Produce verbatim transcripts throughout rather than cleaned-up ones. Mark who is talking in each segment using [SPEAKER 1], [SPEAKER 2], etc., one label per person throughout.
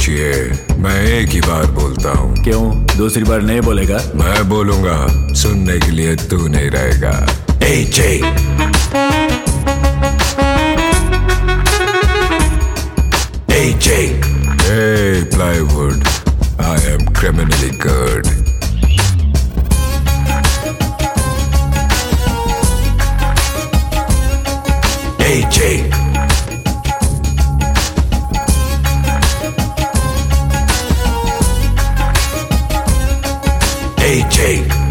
[SPEAKER 1] खामोशिए, मैं एक ही बार बोलता हूँ।
[SPEAKER 2] क्यों, दूसरी बार नहीं बोलेगा?
[SPEAKER 1] मैं बोलूंगा, सुनने के लिए तू नहीं रहेगा। ए जे ए जे Hey plywood, I am criminally good. A J A J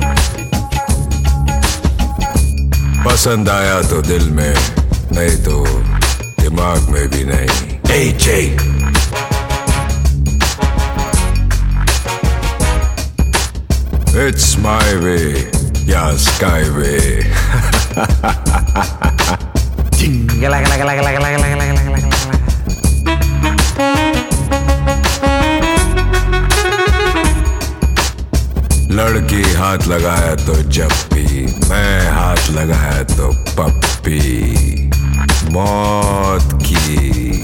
[SPEAKER 1] पसंद आया तो दिल में, नहीं तो दिमाग में भी नहीं। A J It's my way, yeah, skyway. लड़की हाथ लगाया तो जप्पी, मैं हाथ लगाया तो पप्पी मौत की।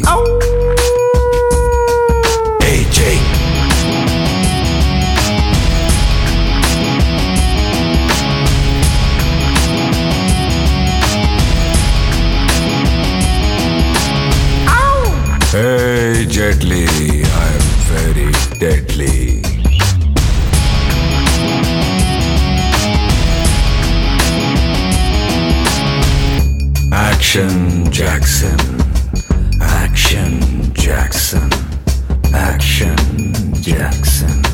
[SPEAKER 1] A J Hey Jet Li, I am very deadly. Action Jackson, Action Jackson, Action Jackson.